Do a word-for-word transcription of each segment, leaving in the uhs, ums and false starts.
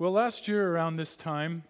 Well, last year around this time,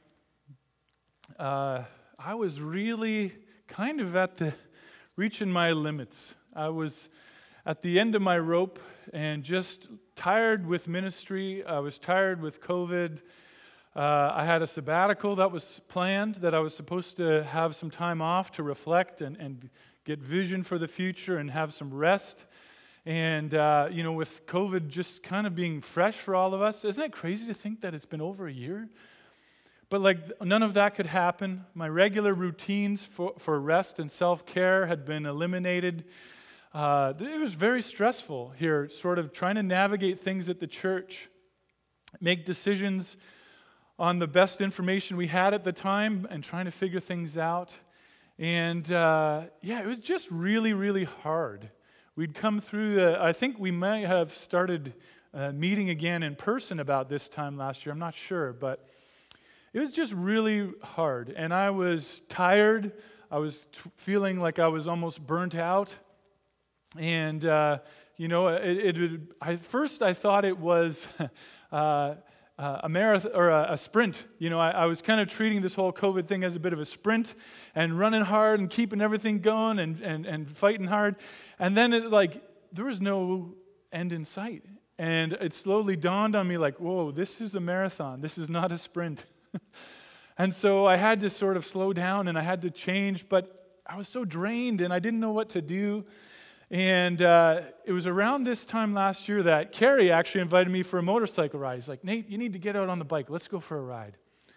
uh, I was really kind of at the reaching my limits. I was at the end of my rope and just tired with ministry. I was tired with COVID. Uh, I had a sabbatical that was planned, that I was supposed to have some time off to reflect and, and get vision for the future and have some rest. And, uh, you know, with COVID just kind of being fresh for all of us, isn't it crazy to think that it's been over a year? But, like, none of that could happen. My regular routines for, for rest and self-care had been eliminated. Uh, it was very stressful here, sort of trying to navigate things at the church, make decisions on the best information we had at the time and trying to figure things out. And, uh, yeah, it was just really, really hard. We'd come through, the, I think we might have started uh, meeting again in person about this time last year. I'm not sure, but it was just really hard. And I was tired. I was t- feeling like I was almost burnt out. And, uh, you know, it, it, I, first I thought it was uh, a marathon or a, a sprint. You know, I, I was kind of treating this whole COVID thing as a bit of a sprint and running hard and keeping everything going and, and, and fighting hard. And then it's like, there was no end in sight. And it slowly dawned on me like, whoa, this is a marathon. This is not a sprint. And so I had to sort of slow down and I had to change, but I was so drained and I didn't know what to do. And uh, it was around this time last year that Carrie actually invited me for a motorcycle ride. He's like, Nate, you need to get out on the bike. Let's go for a ride.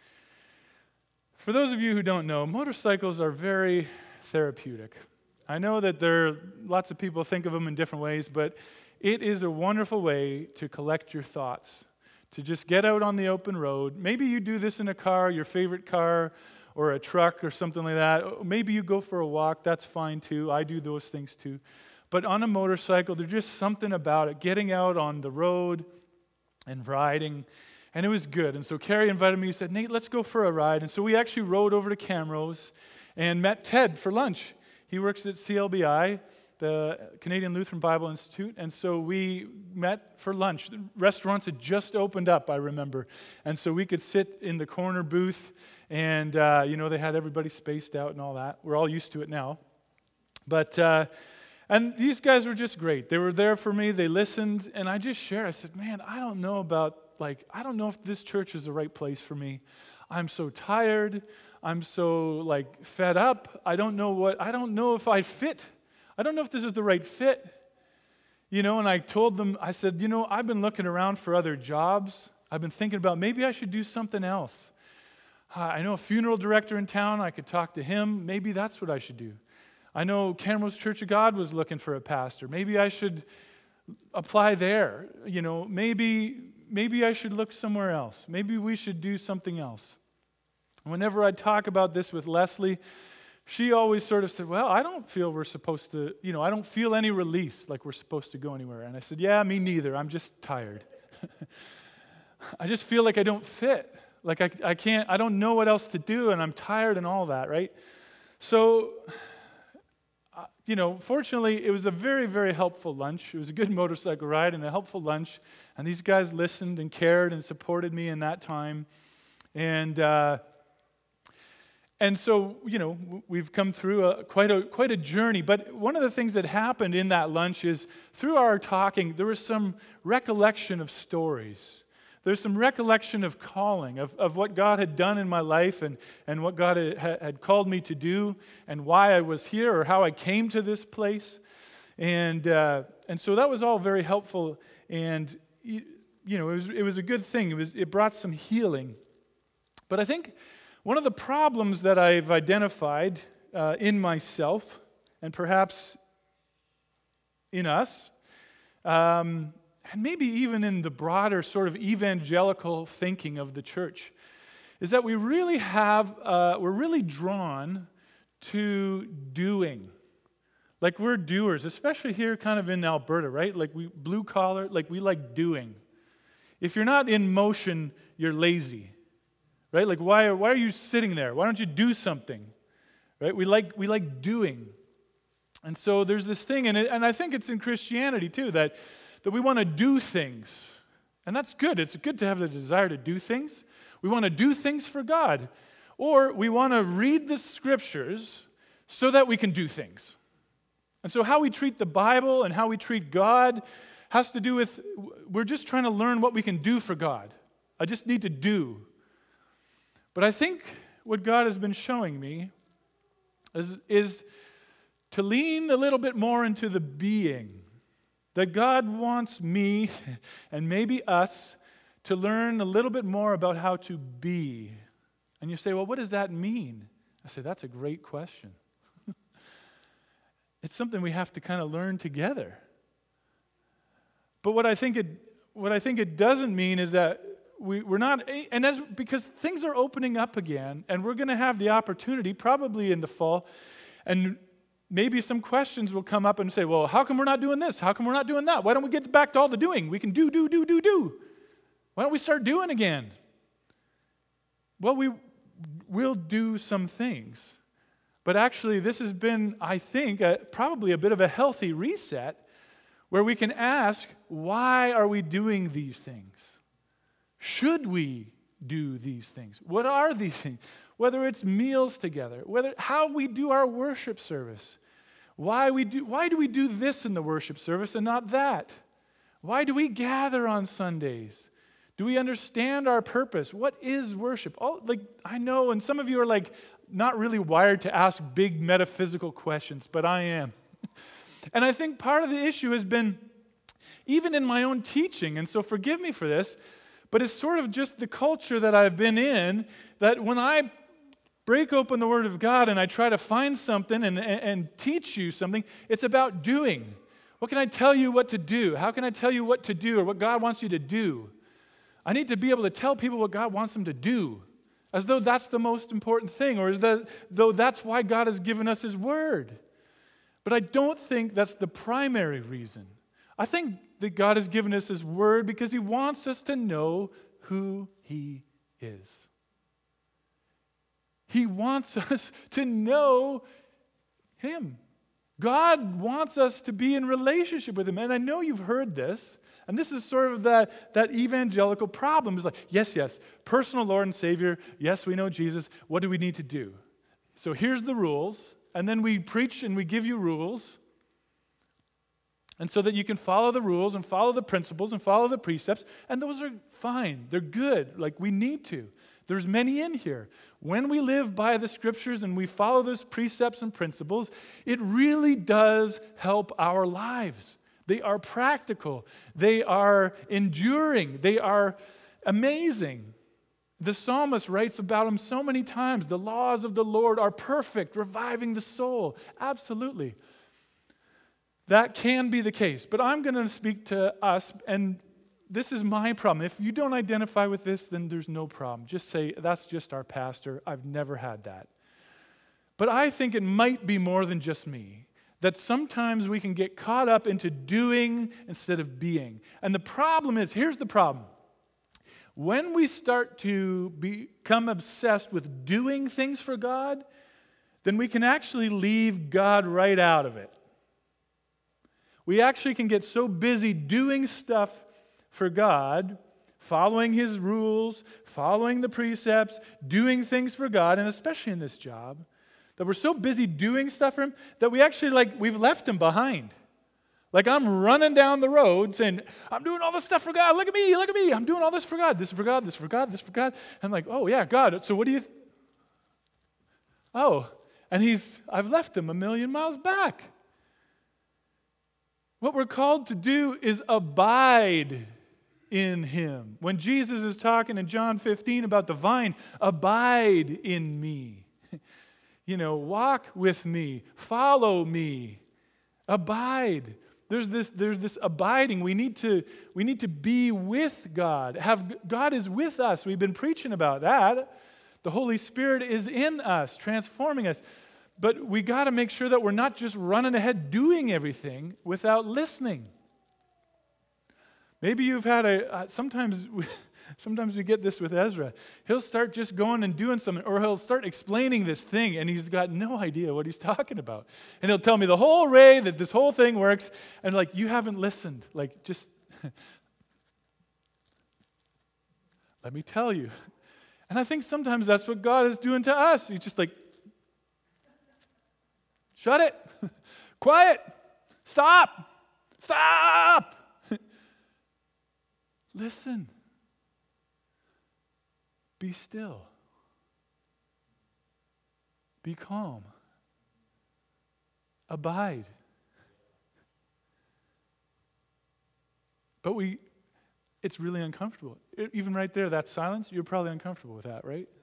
For those of you who don't know, motorcycles are very therapeutic. I know that there lots of people think of them in different ways, but it is a wonderful way to collect your thoughts, to just get out on the open road. Maybe you do this in a car, your favorite car, or a truck or something like that. Maybe you go for a walk. That's fine too. I do those things too. But on a motorcycle, there's just something about it, getting out on the road and riding, and it was good. And so Carrie invited me, said, Nate, let's go for a ride. And so we actually rode over to Camrose and met Ted for lunch. He works at C L B I, the Canadian Lutheran Bible Institute, and so we met for lunch. The restaurants had just opened up, I remember, and so we could sit in the corner booth, and, uh, you know, they had everybody spaced out and all that. We're all used to it now. But... Uh, And these guys were just great. They were there for me. They listened. And I just shared. I said, man, I don't know about, like, I don't know if this church is the right place for me. I'm so tired. I'm so, like, fed up. I don't know what, I don't know if I fit. I don't know if this is the right fit. You know, and I told them, I said, you know, I've been looking around for other jobs. I've been thinking about maybe I should do something else. Uh, I know a funeral director in town. I could talk to him. Maybe that's what I should do. I know Camrose Church of God was looking for a pastor. Maybe I should apply there. You know, maybe maybe I should look somewhere else. Maybe we should do something else. Whenever I talk about this with Leslie, she always sort of said, well, I don't feel we're supposed to, you know, I don't feel any release like we're supposed to go anywhere. And I said, yeah, me neither. I'm just tired. I just feel like I don't fit. Like I, I can't, I don't know what else to do, and I'm tired and all that, right? So... You know, fortunately, it was a very, very helpful lunch. It was a good motorcycle ride and a helpful lunch. And these guys listened and cared and supported me in that time. And uh, and so, you know, we've come through a, quite a quite a journey. But one of the things that happened in that lunch is through our talking, there was some recollection of stories. There's some recollection of calling, of, of what God had done in my life and, and what God had, had called me to do and why I was here or how I came to this place. And uh, and so that was all very helpful. And, you, you know, it was, it was a good thing. It was it brought some healing. But I think one of the problems that I've identified uh, in myself and perhaps in us, um, and maybe even in the broader sort of evangelical thinking of the church, is that we really have, uh, we're really drawn to doing. Like we're doers, especially here kind of in Alberta, right? Like we, blue collar, like we like doing. If you're not in motion, you're lazy, right? Like why, why are you sitting there? Why don't you do something, right? We like, we like doing. And so there's this thing, and, it, and I think it's in Christianity too, that that we want to do things. And that's good. It's good to have the desire to do things. We want to do things for God. Or we want to read the scriptures so that we can do things. And so how we treat the Bible and how we treat God has to do with, we're just trying to learn what we can do for God. I just need to do. But I think what God has been showing me is, is to lean a little bit more into the being. That God wants me, and maybe us, to learn a little bit more about how to be. And you say, well, what does that mean? I say, that's a great question. It's something we have to kind of learn together. But what I think it, what I think it doesn't mean is that we, we're not, and as because things are opening up again, and we're going to have the opportunity, probably in the fall, and maybe some questions will come up and say, well, how come we're not doing this? How come we're not doing that? Why don't we get back to all the doing? We can do, do, do, do, do. Why don't we start doing again? Well, we will do some things. But actually, this has been, I think, a, probably a bit of a healthy reset where we can ask, why are we doing these things? Should we do these things? What are these things? Whether it's meals together, whether how we do our worship service. Why we do why do we do this in the worship service and not that? Why do we gather on Sundays? Do we understand our purpose? What is worship? All, like I know, and some of you are like not really wired to ask big metaphysical questions, but I am. And I think part of the issue has been even in my own teaching, and so forgive me for this, but it's sort of just the culture that I've been in, that when I break open the Word of God and I try to find something and, and, and teach you something, it's about doing. What can I tell you what to do? How can I tell you what to do or what God wants you to do? I need to be able to tell people what God wants them to do, as though that's the most important thing, or as though, though that's why God has given us His Word. But I don't think that's the primary reason. I think that God has given us His Word because He wants us to know who He is. He wants us to know Him. God wants us to be in relationship with Him. And I know you've heard this, and this is sort of that, that evangelical problem. It's like, yes, yes, personal Lord and Savior. Yes, we know Jesus. What do we need to do? So here's the rules. And then we preach and we give you rules. And so that you can follow the rules and follow the principles and follow the precepts. And those are fine. They're good. Like we need to. There's many in here. When we live by the Scriptures and we follow those precepts and principles, it really does help our lives. They are practical. They are enduring. They are amazing. The psalmist writes about them so many times. The laws of the Lord are perfect, reviving the soul. Absolutely. That can be the case. But I'm going to speak to us, and this is my problem. If you don't identify with this, then there's no problem. Just say, that's just our pastor. I've never had that. But I think it might be more than just me. That sometimes we can get caught up into doing instead of being. And the problem is, here's the problem. When we start to become obsessed with doing things for God, then we can actually leave God right out of it. We actually can get so busy doing stuff for God, following His rules, following the precepts, doing things for God, and especially in this job, that we're so busy doing stuff for Him that we actually, like, we've left Him behind. Like I'm running down the road saying, I'm doing all this stuff for God. Look at me, look at me. I'm doing all this for God. This is for God, this is for God, this is for God. I'm like, oh yeah, God. So what do you... Th- oh, and he's, I've left Him a million miles back. What we're called to do is abide in Him. When Jesus is talking in John fifteen about the vine, abide in me. You know, walk with me, follow me, abide. There's this, there's this abiding. We need to, we need to be with God. Have, God is with us. We've been preaching about that. The Holy Spirit is in us, transforming us. But we got to make sure that we're not just running ahead doing everything without listening. Maybe you've had a, uh, sometimes, we, sometimes we get this with Ezra. He'll start just going and doing something, or he'll start explaining this thing, and he's got no idea what he's talking about. And he'll tell me the whole way that this whole thing works, and like, you haven't listened. Like, just, let me tell you. And I think sometimes that's what God is doing to us. He's just like, shut it. Quiet. Stop. Stop. Listen. Be still. Be calm. Abide. But we, it's really uncomfortable. It, even right there, that silence, you're probably uncomfortable with that, right?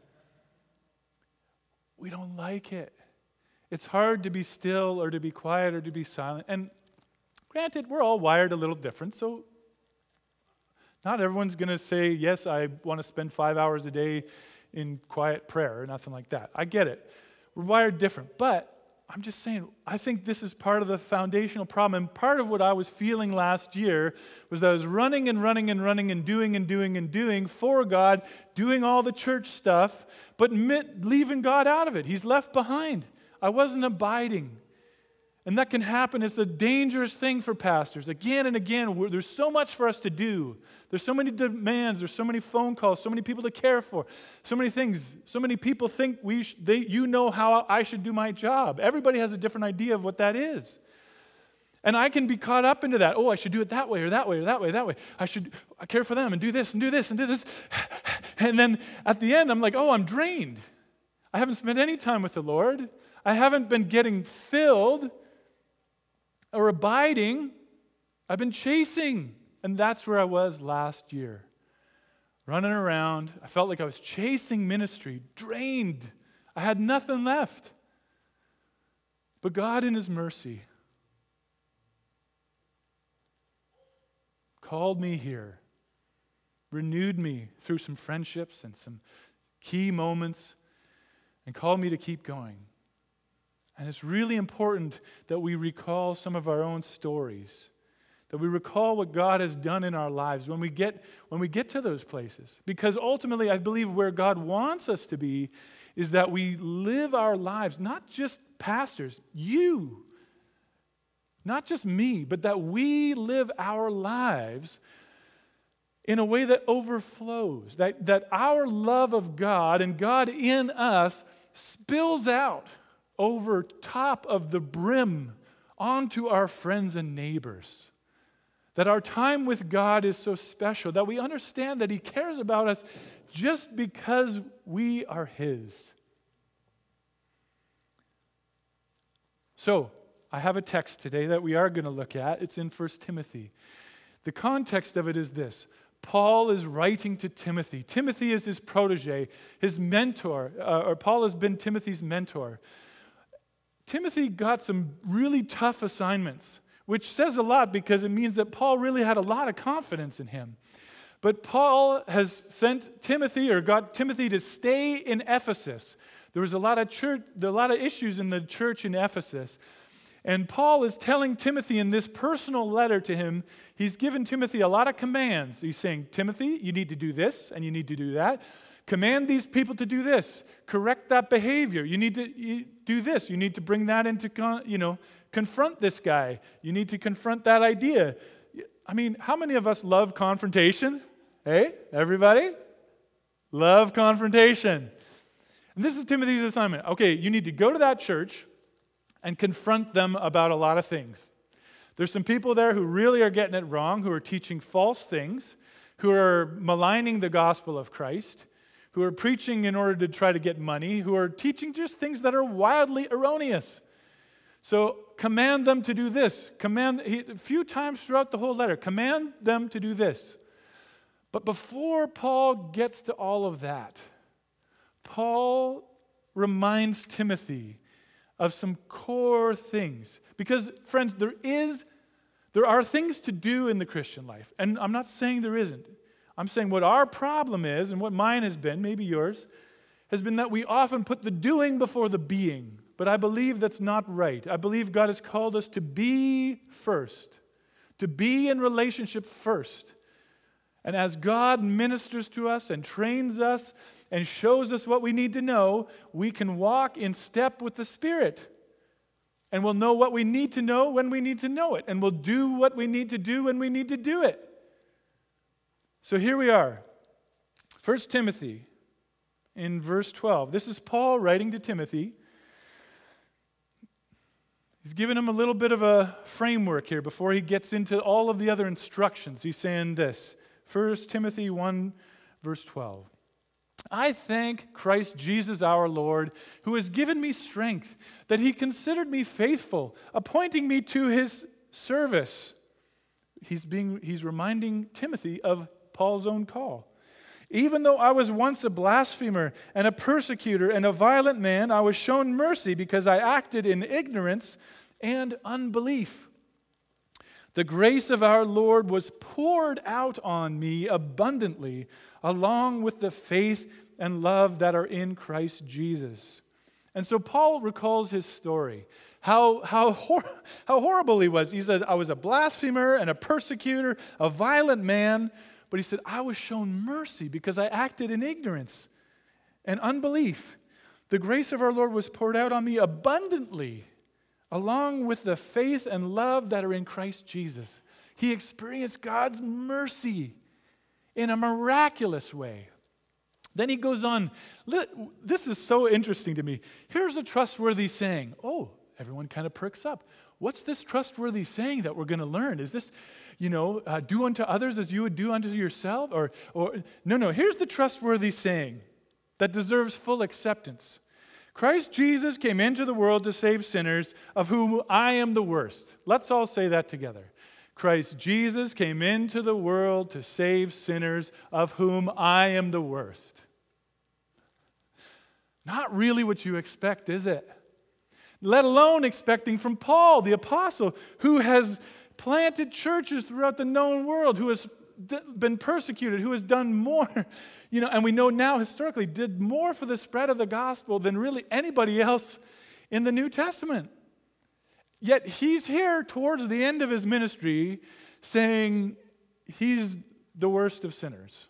We don't like it. It's hard to be still or to be quiet or to be silent. And granted, we're all wired a little different, so not everyone's going to say, yes, I want to spend five hours a day in quiet prayer or nothing like that. I get it. We're wired different. But I'm just saying, I think this is part of the foundational problem. And part of what I was feeling last year was that I was running and running and running and doing and doing and doing for God, doing all the church stuff, but leaving God out of it. He's left behind. I wasn't abiding. And that can happen. It's a dangerous thing for pastors. Again and again, there's so much for us to do. There's so many demands. There's so many phone calls. So many people to care for. So many things. So many people think we sh- they, you know how I should do my job. Everybody has a different idea of what that is. And I can be caught up into that. Oh, I should do it that way or that way or that way, that way. I should I care for them and do this and do this and do this. And then at the end, I'm like, oh, I'm drained. I haven't spent any time with the Lord. I haven't been getting filled or abiding. I've been chasing. And that's where I was last year. Running around. I felt like I was chasing ministry, drained. I had nothing left. But God in His mercy called me here, renewed me through some friendships and some key moments, and called me to keep going. And it's really important that we recall some of our own stories, that we recall what God has done in our lives when we get when we get to those places. Because ultimately, I believe where God wants us to be is that we live our lives, not just pastors, you, not just me, but that we live our lives in a way that overflows, that, that our love of God and God in us spills out over top of the brim onto our friends and neighbors. That our time with God is so special, that we understand that He cares about us just because we are His. So, I have a text today that we are going to look at. It's in First Timothy. The context of it is this. Paul is writing to Timothy. Timothy is his protege, his mentor, uh, or Paul has been Timothy's mentor. Timothy got some really tough assignments, which says a lot because it means that Paul really had a lot of confidence in him. But Paul has sent Timothy, or got Timothy to stay in Ephesus. There was a lot of church, a lot of issues in the church in Ephesus. And Paul is telling Timothy in this personal letter to him, he's given Timothy a lot of commands. He's saying, Timothy, you need to do this and you need to do that. Command these people to do this. Correct that behavior. You need to you do this. You need to bring that into, con- you know, confront this guy. You need to confront that idea. I mean, how many of us love confrontation? Hey, everybody? Love confrontation. And this is Timothy's assignment. Okay, you need to go to that church and confront them about a lot of things. There's some people there who really are getting it wrong, who are teaching false things, who are maligning the gospel of Christ, who are preaching in order to try to get money, who are teaching just things that are wildly erroneous. So command them to do this. Command, he, a few times throughout the whole letter, command them to do this. But before Paul gets to all of that, Paul reminds Timothy of some core things. Because, friends, there is, there are things to do in the Christian life. And I'm not saying there isn't. I'm saying what our problem is, and what mine has been, maybe yours, has been that we often put the doing before the being. But I believe that's not right. I believe God has called us to be first, to be in relationship first. And as God ministers to us and trains us and shows us what we need to know, we can walk in step with the Spirit. And we'll know what we need to know when we need to know it. And we'll do what we need to do when we need to do it. So here we are. First Timothy in verse twelve. This is Paul writing to Timothy. He's giving him a little bit of a framework here before he gets into all of the other instructions. He's saying this, First Timothy one, verse twelve. I thank Christ Jesus our Lord, who has given me strength, that he considered me faithful, appointing me to his service. He's being, he's reminding Timothy of Paul's own call. Even though I was once a blasphemer and a persecutor and a violent man, I was shown mercy because I acted in ignorance and unbelief. The grace of our Lord was poured out on me abundantly, along with the faith and love that are in Christ Jesus. And so Paul recalls his story, how, how, hor- how horrible he was. He said, I was a blasphemer and a persecutor, a violent man. But he said, I was shown mercy because I acted in ignorance and unbelief. The grace of our Lord was poured out on me abundantly, along with the faith and love that are in Christ Jesus. He experienced God's mercy in a miraculous way. Then he goes on. This is so interesting to me. Here's a trustworthy saying. Oh, everyone kind of perks up. What's this trustworthy saying that we're going to learn? Is this, you know, uh, do unto others as you would do unto yourself? Or, or no, no, here's the trustworthy saying that deserves full acceptance. Christ Jesus came into the world to save sinners, of whom I am the worst. Let's all say that together. Christ Jesus came into the world to save sinners, of whom I am the worst. Not really what you expect, is it? Let alone expecting from Paul, the apostle, who has planted churches throughout the known world, who has been persecuted, who has done more, you know, and we know now historically, did more for the spread of the gospel than really anybody else in the New Testament. Yet he's here towards the end of his ministry saying he's the worst of sinners.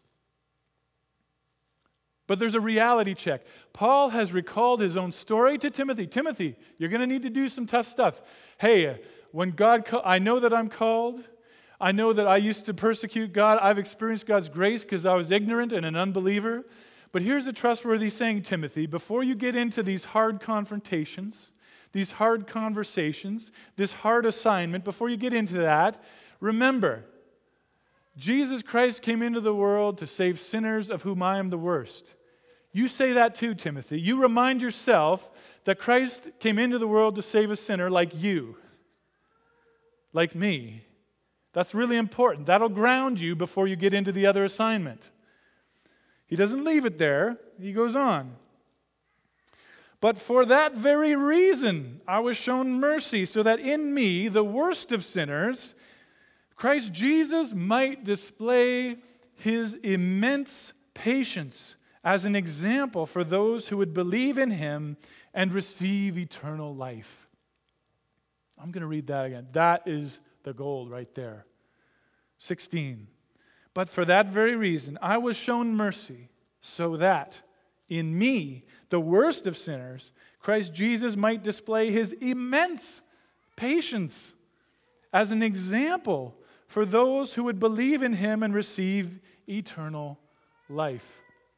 But there's a reality check. Paul has recalled his own story to Timothy. Timothy, you're going to need to do some tough stuff. Hey, when God, call, I know that I'm called. I know that I used to persecute God. I've experienced God's grace because I was ignorant and an unbeliever. But here's a trustworthy saying, Timothy. Before you get into these hard confrontations, these hard conversations, this hard assignment, before you get into that, remember, Jesus Christ came into the world to save sinners, of whom I am the worst. You say that too, Timothy. You remind yourself that Christ came into the world to save a sinner like you, like me. That's really important. That'll ground you before you get into the other assignment. He doesn't leave it there. He goes on. But for that very reason, I was shown mercy, so that in me, the worst of sinners, Christ Jesus might display his immense patience as an example for those who would believe in him and receive eternal life. I'm going to read that again. That is the gold right there. sixteen. But for that very reason, I was shown mercy, so that in me, the worst of sinners, Christ Jesus might display his immense patience as an example for those who would believe in him and receive eternal life.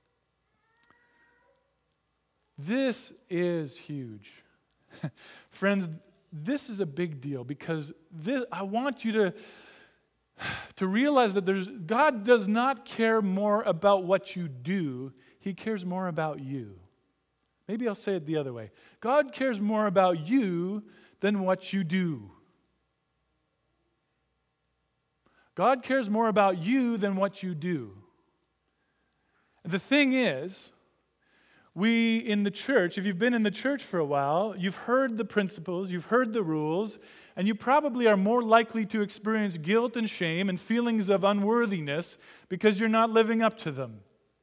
This is huge. Friends, this is a big deal because this, I want you to, to realize that there's, God does not care more about what you do. He cares more about you. Maybe I'll say it the other way. God cares more about you than what you do. God cares more about you than what you do. The thing is, we in the church, if you've been in the church for a while, you've heard the principles, you've heard the rules, and you probably are more likely to experience guilt and shame and feelings of unworthiness because you're not living up to them.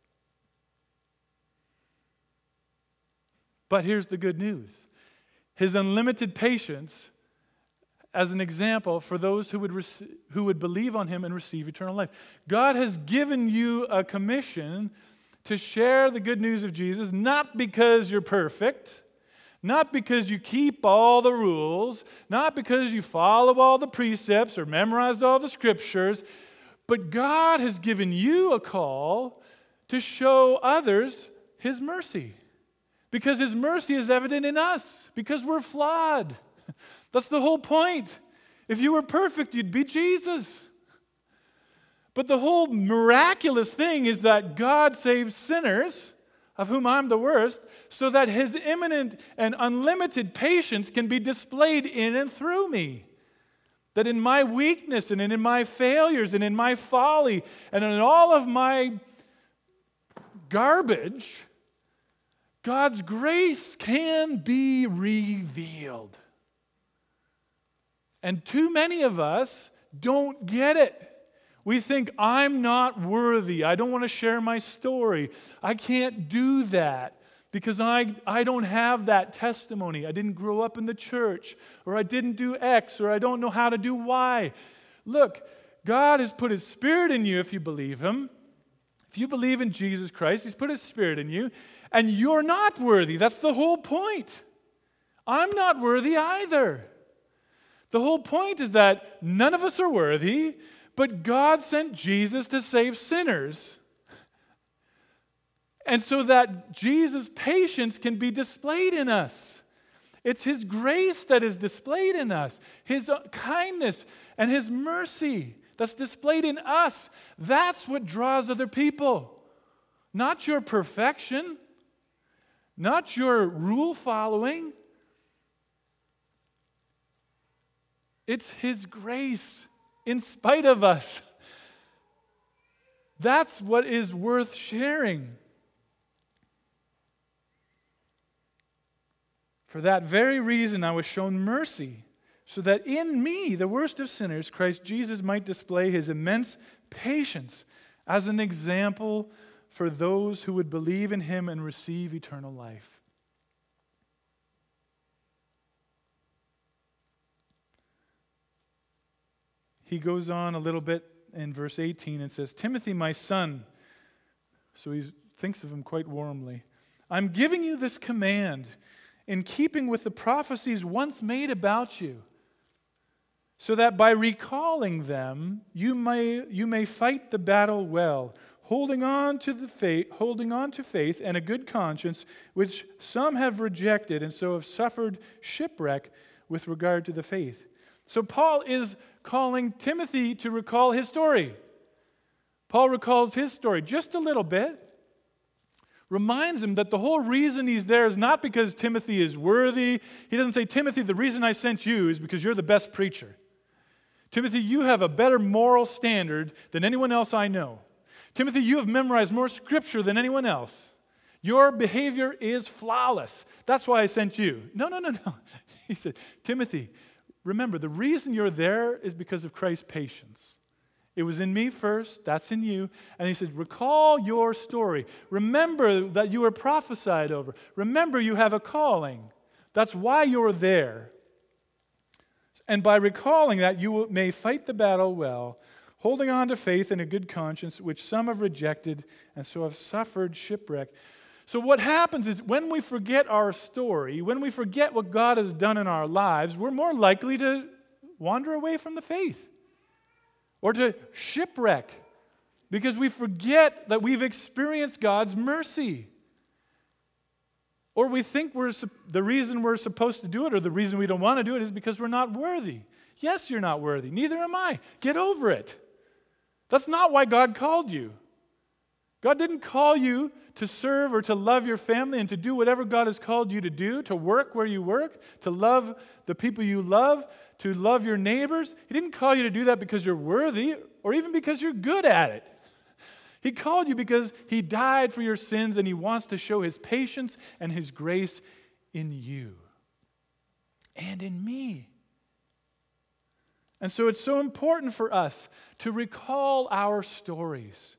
But here's the good news. His unlimited patience as an example for those who would rec- who would believe on him and receive eternal life. God has given you a commission to share the good news of Jesus, not because you're perfect, not because you keep all the rules, not because you follow all the precepts or memorized all the scriptures, but God has given you a call to show others His mercy. Because His mercy is evident in us, because we're flawed. That's the whole point. If you were perfect, you'd be Jesus. But the whole miraculous thing is that God saves sinners, of whom I'm the worst, so that His imminent and unlimited patience can be displayed in and through me. That in my weakness and in my failures and in my folly and in all of my garbage, God's grace can be revealed. And too many of us don't get it. We think, I'm not worthy. I don't want to share my story. I can't do that because I, I don't have that testimony. I didn't grow up in the church, or I didn't do X, or I don't know how to do Y. Look, God has put His Spirit in you if you believe Him. If you believe in Jesus Christ, He's put His Spirit in you, and you're not worthy. That's the whole point. I'm not worthy either. The whole point is that none of us are worthy, but God sent Jesus to save sinners. And so that Jesus' patience can be displayed in us. It's His grace that is displayed in us. His kindness and His mercy that's displayed in us. That's what draws other people. Not your perfection. Not your rule following. It's His grace in spite of us. That's what is worth sharing. For that very reason I was shown mercy, so that in me, the worst of sinners, Christ Jesus might display His immense patience as an example for those who would believe in Him and receive eternal life. He goes on a little bit in verse eighteen and says, Timothy, my son, so he thinks of him quite warmly, I'm giving you this command in keeping with the prophecies once made about you, so that by recalling them, you may, you may fight the battle well, holding on to the faith, holding on to faith and a good conscience, which some have rejected and so have suffered shipwreck with regard to the faith. So Paul is calling Timothy to recall his story. Paul recalls his story just a little bit, reminds him that the whole reason he's there is not because Timothy is worthy. He doesn't say, Timothy, the reason I sent you is because you're the best preacher. Timothy, you have a better moral standard than anyone else I know. Timothy, you have memorized more scripture than anyone else. Your behavior is flawless. That's why I sent you. No, no, no, no. He said, Timothy, remember, the reason you're there is because of Christ's patience. It was in me first, that's in you. And he said, recall your story. Remember that you were prophesied over. Remember you have a calling. That's why you're there. And by recalling that, you may fight the battle well, holding on to faith and a good conscience, which some have rejected and so have suffered shipwreck. So what happens is when we forget our story, when we forget what God has done in our lives, we're more likely to wander away from the faith or to shipwreck because we forget that we've experienced God's mercy. Or we think we're the reason we're supposed to do it or the reason we don't want to do it is because we're not worthy. Yes, you're not worthy. Neither am I. Get over it. That's not why God called you. God didn't call you to serve or to love your family and to do whatever God has called you to do, to work where you work, to love the people you love, to love your neighbors. He didn't call you to do that because you're worthy or even because you're good at it. He called you because He died for your sins and He wants to show His patience and His grace in you and in me. And so it's so important for us to recall our stories.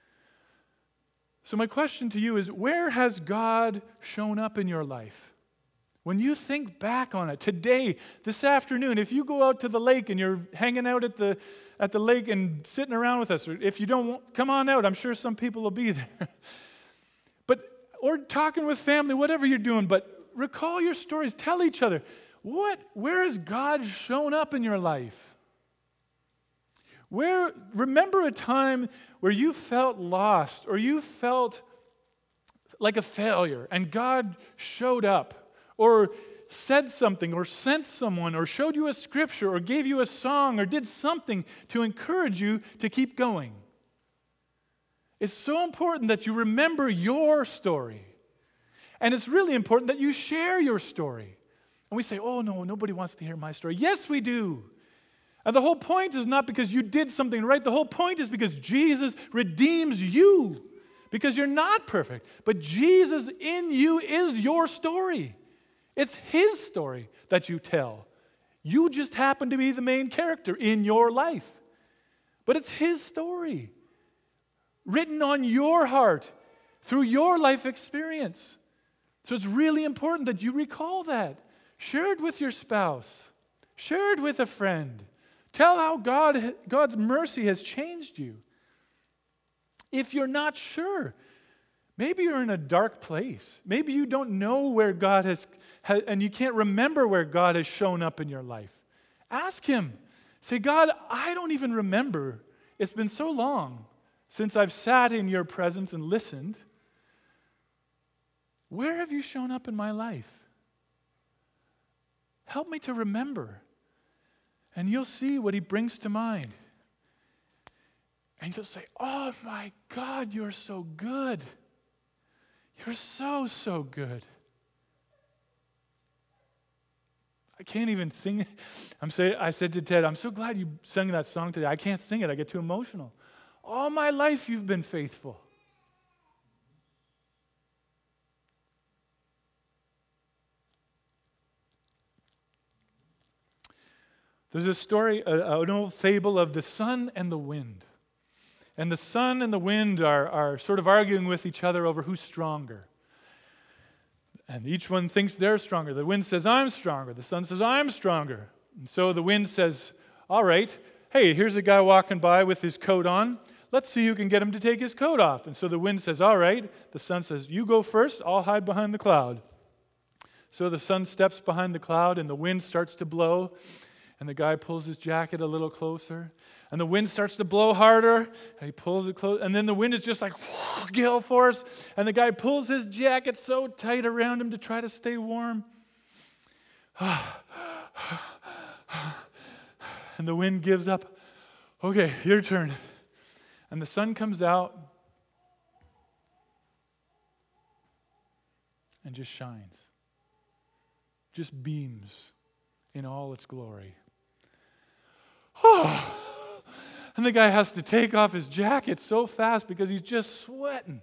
So my question to you is, where has God shown up in your life? When you think back on it, today, this afternoon, if you go out to the lake and you're hanging out at the at the lake and sitting around with us, or if you don't, come on out. I'm sure some people will be there. But or talking with family, whatever you're doing, but recall your stories. Tell each other, what, where has God shown up in your life? Where, remember a time where you felt lost or you felt like a failure and God showed up or said something or sent someone or showed you a scripture or gave you a song or did something to encourage you to keep going. It's so important that you remember your story. And it's really important that you share your story. And we say, oh no, nobody wants to hear my story. Yes, we do. And the whole point is not because you did something right. The whole point is because Jesus redeems you. Because you're not perfect. But Jesus in you is your story. It's His story that you tell. You just happen to be the main character in your life. But it's His story. Written on your heart through your life experience. So it's really important that you recall that. Share it with your spouse. Share it with a friend. Tell how God, God's mercy has changed you. If you're not sure, maybe you're in a dark place. Maybe you don't know where God has, and you can't remember where God has shown up in your life. Ask Him. Say, God, I don't even remember. It's been so long since I've sat in your presence and listened. Where have you shown up in my life? Help me to remember. And you'll see what He brings to mind. And you'll say, oh my God, you're so good. You're so, so good. I can't even sing it. I'm say, I said to Ted, I'm so glad you sang that song today. I can't sing it. I get too emotional. All my life you've been faithful. There's a story, an old fable of the sun and the wind. And the sun and the wind are, are sort of arguing with each other over who's stronger. And each one thinks they're stronger. The wind says, I'm stronger. The sun says, I'm stronger. And so the wind says, all right, hey, here's a guy walking by with his coat on. Let's see who can get him to take his coat off. And so the wind says, all right. The sun says, you go first. I'll hide behind the cloud. So the sun steps behind the cloud and the wind starts to blow. And the guy pulls his jacket a little closer. And the wind starts to blow harder. And he pulls it close. And then the wind is just like gale force. And the guy pulls his jacket so tight around him to try to stay warm. And the wind gives up. Okay, your turn. And the sun comes out and just shines. Just beams in all its glory. Oh, and the guy has to take off his jacket so fast because he's just sweating.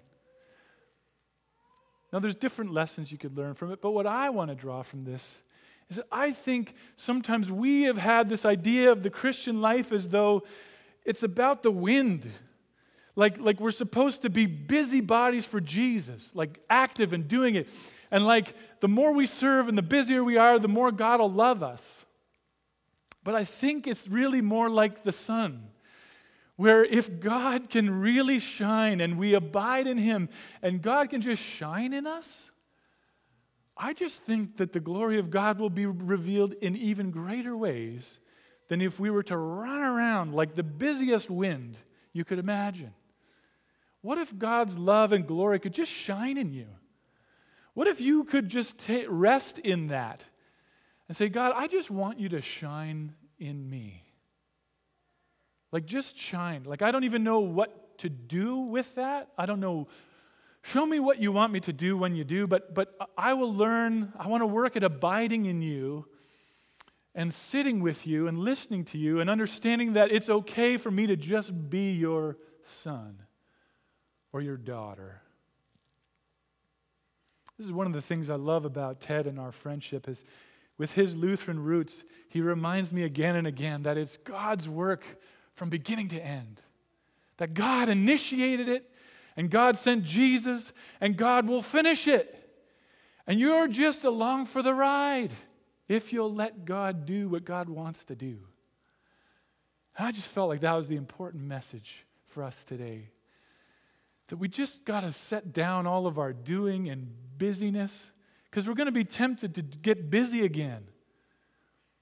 Now, there's different lessons you could learn from it, but what I want to draw from this is that I think sometimes we have had this idea of the Christian life as though it's about the wind. Like, like we're supposed to be busybodies for Jesus, like active and doing it. And like the more we serve and the busier we are, the more God will love us. But I think it's really more like the sun, where if God can really shine and we abide in Him and God can just shine in us, I just think that the glory of God will be revealed in even greater ways than if we were to run around like the busiest wind you could imagine. What if God's love and glory could just shine in you? What if you could just ta- rest in that and say, God, I just want you to shine in me. Like just shine. Like I don't even know what to do with that. I don't know. Show me what you want me to do when you do, but, but I will learn. I want to work at abiding in you and sitting with you and listening to you and understanding that it's okay for me to just be your son or your daughter. This is one of the things I love about Ted and our friendship is with his Lutheran roots, he reminds me again and again that it's God's work from beginning to end. That God initiated it, and God sent Jesus, and God will finish it. And you're just along for the ride if you'll let God do what God wants to do. And I just felt like that was the important message for us today. That we just got to set down all of our doing and busyness, because we're going to be tempted to get busy again.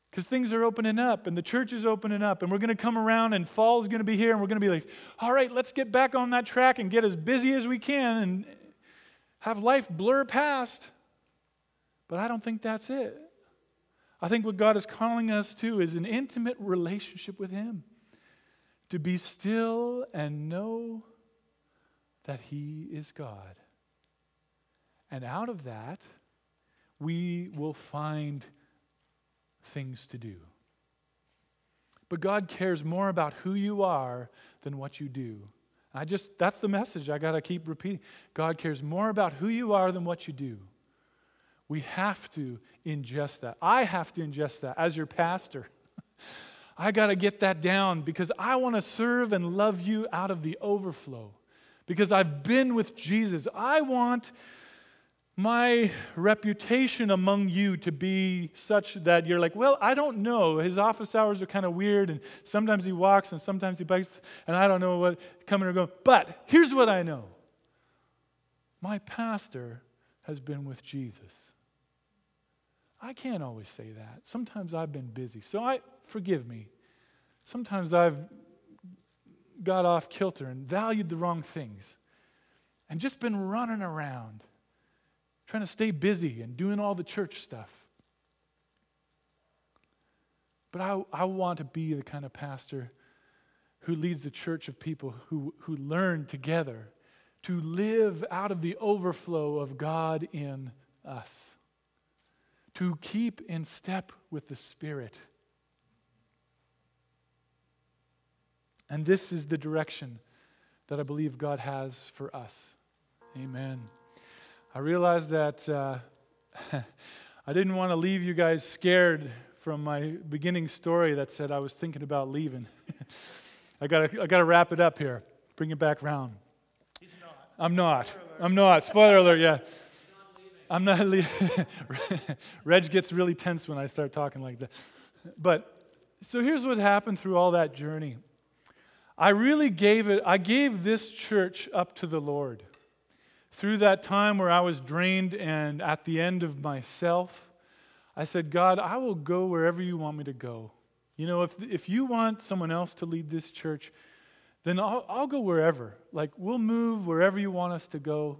Because things are opening up and the church is opening up and we're going to come around and fall's going to be here and we're going to be like, all right, let's get back on that track and get as busy as we can and have life blur past. But I don't think that's it. I think what God is calling us to is an intimate relationship with Him. To be still and know that He is God. And out of that, we will find things to do. But God cares more about who you are than what you do. I just, that's the message I got to keep repeating. God cares more about who you are than what you do. We have to ingest that. I have to ingest that as your pastor. I got to get that down because I want to serve and love you out of the overflow. Because I've been with Jesus. I want my reputation among you to be such that you're like, well, I don't know. His office hours are kind of weird, and sometimes he walks, and sometimes he bikes, and I don't know what coming or going. But here's what I know. My pastor has been with Jesus. I can't always say that. Sometimes I've been busy. So I forgive me. Sometimes I've got off kilter and valued the wrong things and just been running around trying to stay busy and doing all the church stuff. But I, I want to be the kind of pastor who leads a church of people who, who learn together to live out of the overflow of God in us. To keep in step with the Spirit. And this is the direction that I believe God has for us. Amen. I realize that uh, I didn't want to leave you guys scared from my beginning story that said I was thinking about leaving. I gotta, I gotta wrap it up here. Bring it back round. He's not. I'm not. I'm not. Spoiler alert. Yeah. I'm not leaving. Reg gets really tense when I start talking like that. But so here's what happened through all that journey. I really gave it. I gave this church up to the Lord. Through that time where I was drained and at the end of myself, I said, God, I will go wherever you want me to go. You know, if if you want someone else to lead this church, then I'll, I'll go wherever. Like, we'll move wherever you want us to go.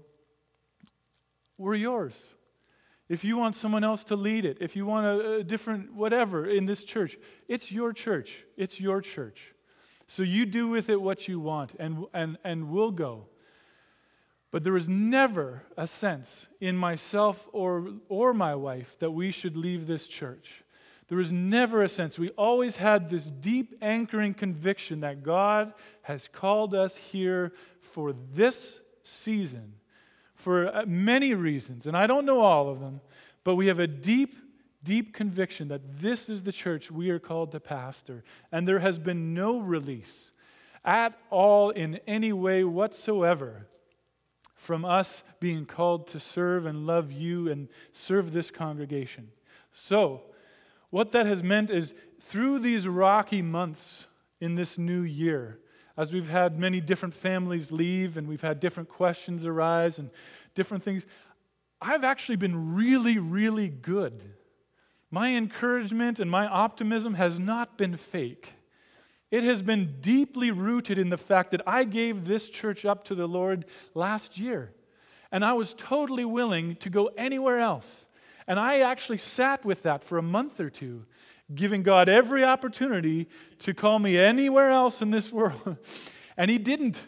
We're yours. If you want someone else to lead it, if you want a, a different whatever in this church, it's your church. It's your church. So you do with it what you want, and and and we'll go. But there was never a sense in myself or, or my wife that we should leave this church. There was never a sense. We always had this deep anchoring conviction that God has called us here for this season, for many reasons. And I don't know all of them, but we have a deep, deep conviction that this is the church we are called to pastor. And there has been no release at all in any way whatsoever from us being called to serve and love you and serve this congregation. So, what that has meant is through these rocky months in this new year, as we've had many different families leave and we've had different questions arise and different things, I've actually been really, really good. My encouragement and my optimism has not been fake. It has been deeply rooted in the fact that I gave this church up to the Lord last year. And I was totally willing to go anywhere else. And I actually sat with that for a month or two, giving God every opportunity to call me anywhere else in this world. And He didn't.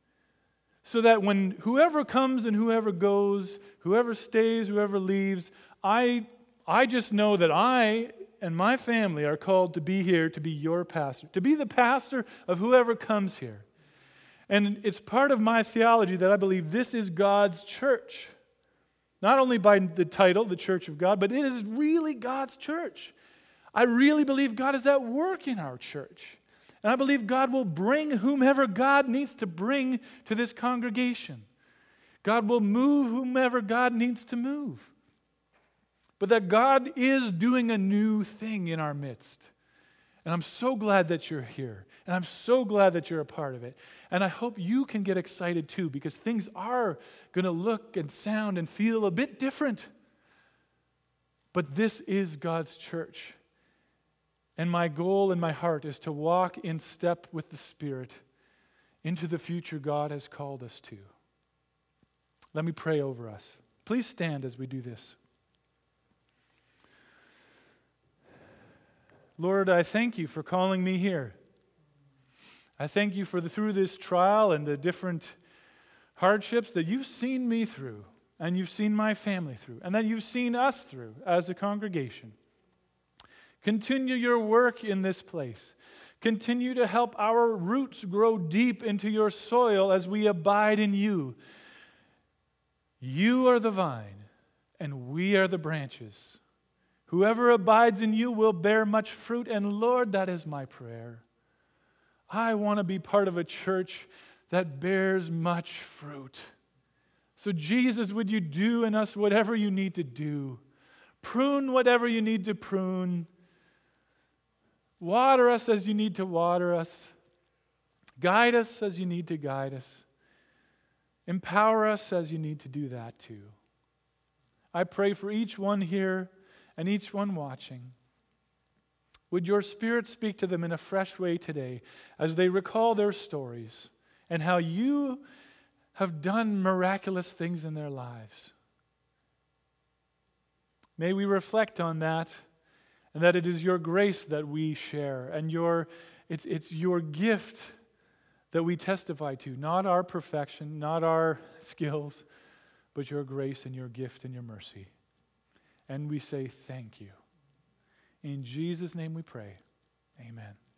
So that when whoever comes and whoever goes, whoever stays, whoever leaves, I, I just know that I and my family are called to be here to be your pastor, to be the pastor of whoever comes here. And it's part of my theology that I believe this is God's church. Not only by the title, the Church of God, but it is really God's church. I really believe God is at work in our church. And I believe God will bring whomever God needs to bring to this congregation. God will move whomever God needs to move. But that God is doing a new thing in our midst. And I'm so glad that you're here. And I'm so glad that you're a part of it. And I hope you can get excited too, because things are going to look and sound and feel a bit different. But this is God's church. And my goal in my heart is to walk in step with the Spirit into the future God has called us to. Let me pray over us. Please stand as we do this. Lord, I thank you for calling me here. I thank you for the, through this trial and the different hardships that you've seen me through, and you've seen my family through, and that you've seen us through as a congregation. Continue your work in this place. Continue to help our roots grow deep into your soil as we abide in you. You are the vine, and we are the branches. Whoever abides in you will bear much fruit, and Lord, that is my prayer. I want to be part of a church that bears much fruit. So Jesus, would you do in us whatever you need to do? Prune whatever you need to prune. Water us as you need to water us. Guide us as you need to guide us. Empower us as you need to do that too. I pray for each one here and each one watching. Would your Spirit speak to them in a fresh way today as they recall their stories and how you have done miraculous things in their lives. May we reflect on that, and that it is your grace that we share, and your it's, it's your gift that we testify to, not our perfection, not our skills, but your grace and your gift and your mercy. And we say thank you. In Jesus' name we pray. Amen.